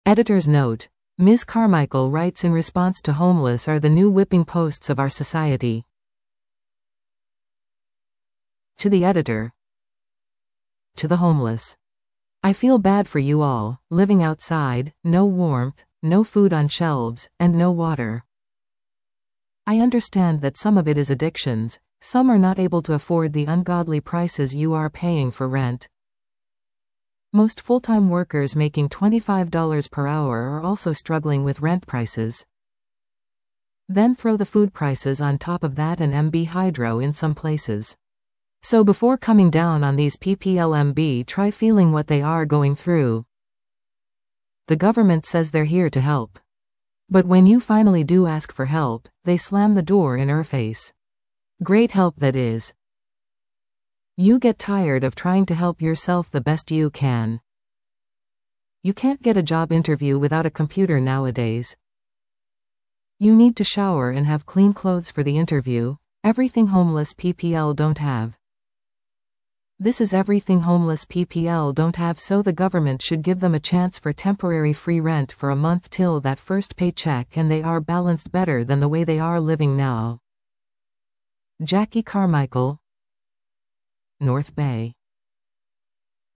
Editor's note. Ms. Carmichael writes in response to homeless are the new whipping posts of our society. To the editor. To the homeless. I feel bad for you all, living outside, no warmth, no food on shelves, and no water. I understand that some of it is addictions, some are not able to afford the ungodly prices you are paying for rent. Most full-time workers making $25 per hour are also struggling with rent prices. Then throw the food prices on top of that and MB hydro in some places. So before coming down on these PPLMB, try feeling what they are going through. The government says they're here to help. But when you finally do ask for help, they slam the door in your face. Great help that is. You get tired of trying to help yourself the best you can. You can't get a job interview without a computer nowadays. You need to shower and have clean clothes for the interview, everything homeless PPL don't have. This is everything homeless PPL don't have, so the government should give them a chance for temporary free rent for a month till that first paycheck and they are balanced better than the way they are living now. Jackie Carmichael, North Bay.